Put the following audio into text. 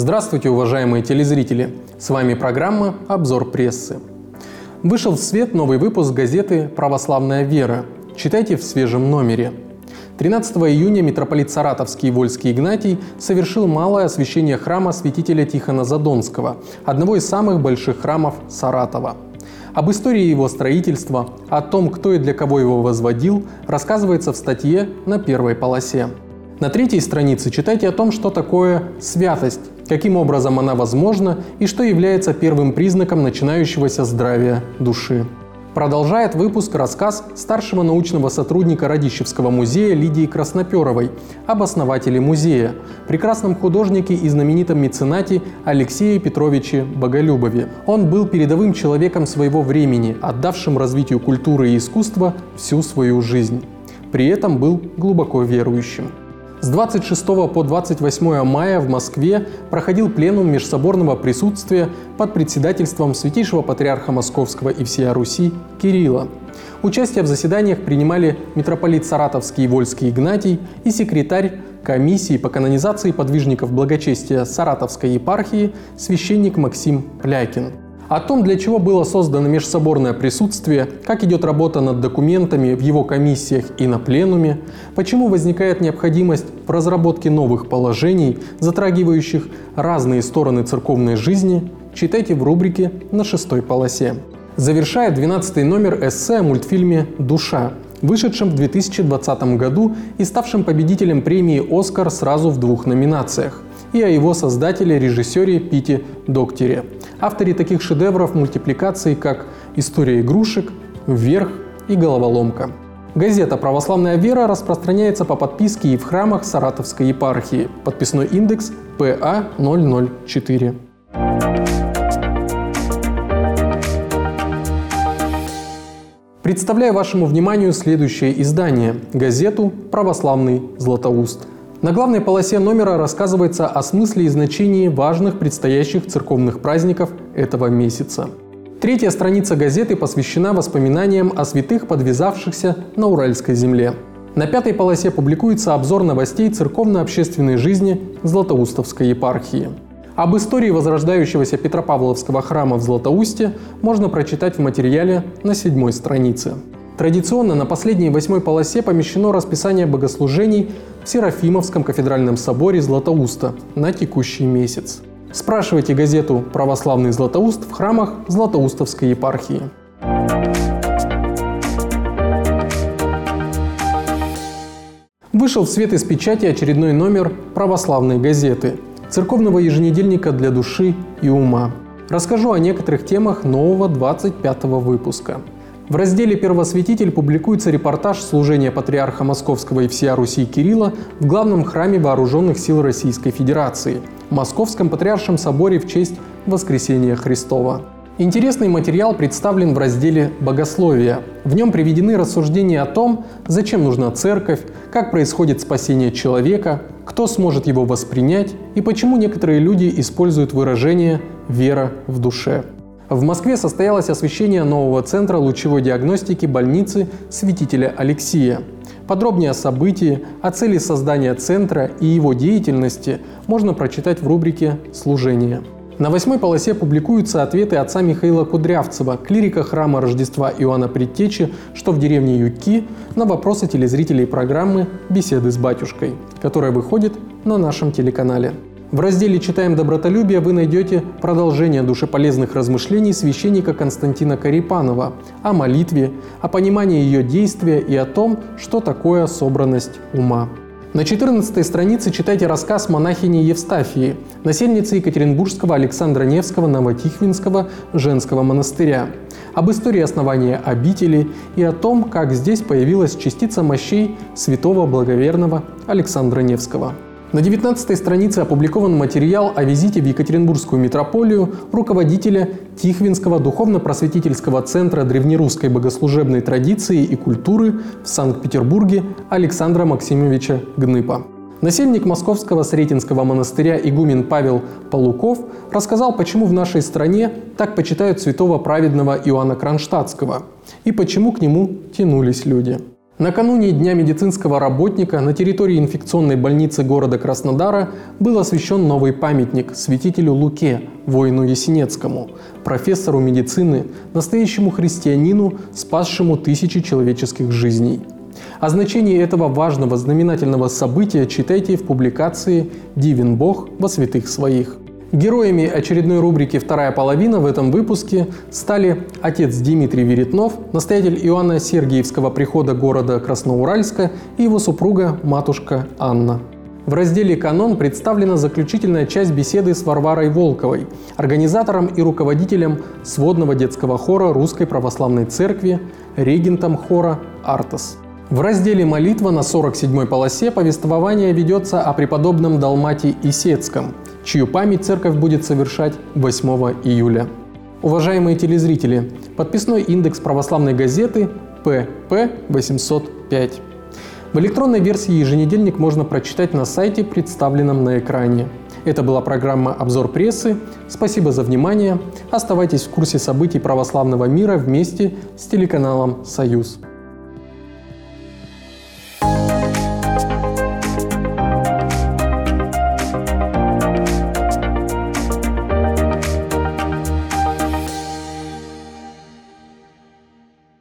Здравствуйте, уважаемые телезрители! С вами программа «Обзор прессы». Вышел в свет новый выпуск газеты «Православная вера». Читайте в свежем номере. 13 июня митрополит Саратовский и Вольский Игнатий совершил малое освящение храма святителя Тихона Задонского, одного из самых больших храмов Саратова. Об истории его строительства, о том, кто и для кого его возводил, рассказывается в статье на первой полосе. На третьей странице читайте о том, что такое святость, каким образом она возможна и что является первым признаком начинающегося здравия души. Продолжает выпуск рассказ старшего научного сотрудника Радищевского музея Лидии Красноперовой об основателе музея, прекрасном художнике и знаменитом меценате Алексее Петровиче Боголюбове. Он был передовым человеком своего времени, отдавшим развитию культуры и искусства всю свою жизнь. При этом был глубоко верующим. С 26 по 28 мая в Москве проходил пленум межсоборного присутствия под председательством святейшего патриарха Московского и всея Руси Кирилла. Участие в заседаниях принимали митрополит Саратовский и Вольский Игнатий и секретарь комиссии по канонизации подвижников благочестия Саратовской епархии священник Максим Плякин. О том, для чего было создано межсоборное присутствие, как идет работа над документами в его комиссиях и на пленуме, почему возникает необходимость в разработке новых положений, затрагивающих разные стороны церковной жизни, читайте в рубрике на 6 полосе. Завершает 12-й номер эссе о мультфильме «Душа», вышедшем в 2020 году и ставшем победителем премии «Оскар» сразу в 2 номинациях, и о его создателе, режиссере Пите Доктере, авторе таких шедевров мультипликации, как «История игрушек», «Вверх» и «Головоломка». Газета «Православная вера» распространяется по подписке и в храмах Саратовской епархии. Подписной индекс ПА-004. Представляю вашему вниманию следующее издание – газету «Православный Златоуст». На главной полосе номера рассказывается о смысле и значении важных предстоящих церковных праздников этого месяца. Третья страница газеты посвящена воспоминаниям о святых, подвязавшихся на Уральской земле. На 5-й полосе публикуется обзор новостей церковно-общественной жизни Златоустовской епархии. Об истории возрождающегося Петропавловского храма в Златоусте можно прочитать в материале на 7-й странице. Традиционно на последней 8-й полосе помещено расписание богослужений в Серафимовском кафедральном соборе Златоуста на текущий месяц. Спрашивайте газету «Православный Златоуст» в храмах Златоустовской епархии. Вышел в свет из печати очередной номер «Православной газеты» – церковного еженедельника для души и ума. Расскажу о некоторых темах нового 25-го выпуска. В разделе «Первосвятитель» публикуется репортаж служения патриарха Московского и всея Руси Кирилла в главном храме Вооруженных сил Российской Федерации – Московском Патриаршем соборе в честь Воскресения Христова. Интересный материал представлен в разделе «Богословие». В нем приведены рассуждения о том, зачем нужна церковь, как происходит спасение человека, кто сможет его воспринять и почему некоторые люди используют выражение «вера в душе». В Москве состоялось освящение нового центра лучевой диагностики больницы святителя Алексия. Подробнее о событии, о цели создания центра и его деятельности можно прочитать в рубрике «Служение». На 8-й полосе публикуются ответы отца Михаила Кудрявцева, клирика храма Рождества Иоанна Предтечи, что в деревне Ютки, на вопросы телезрителей программы «Беседы с батюшкой», которая выходит на нашем телеканале. В разделе «Читаем добротолюбие» вы найдете продолжение душеполезных размышлений священника Константина Карипанова о молитве, о понимании ее действия и о том, что такое собранность ума. На 14-й странице читайте рассказ монахини Евстафии, насельницы Екатеринбургского Александра Невского Новотихвинского женского монастыря, об истории основания обители и о том, как здесь появилась частица мощей святого благоверного Александра Невского. На 19-й странице опубликован материал о визите в Екатеринбургскую митрополию руководителя Тихвинского духовно-просветительского центра древнерусской богослужебной традиции и культуры в Санкт-Петербурге Александра Максимовича Гныпа. Насельник Московского Сретенского монастыря игумен Павел Полуков рассказал, почему в нашей стране так почитают святого праведного Иоанна Кронштадтского и почему к нему тянулись люди. Накануне Дня медицинского работника на территории инфекционной больницы города Краснодара был освящен новый памятник святителю Луке, воину Есенинскому, профессору медицины, настоящему христианину, спасшему тысячи человеческих жизней. О значении этого важного знаменательного события читайте в публикации «Дивен Бог во святых своих». Героями очередной рубрики «Вторая половина» в этом выпуске стали отец Дмитрий Веретнов, настоятель Иоанна Сергиевского прихода города Красноуральска, и его супруга матушка Анна. В разделе «Канон» представлена заключительная часть беседы с Варварой Волковой, организатором и руководителем сводного детского хора Русской Православной Церкви, регентом хора «Артас». В разделе «Молитва» на 47-й полосе повествование ведется о преподобном Далматии Исетском, чью память церковь будет совершать 8 июля. Уважаемые телезрители, подписной индекс православной газеты ПП 805. В электронной версии еженедельник можно прочитать на сайте, представленном на экране. Это была программа «Обзор прессы». Спасибо за внимание. Оставайтесь в курсе событий православного мира вместе с телеканалом «Союз».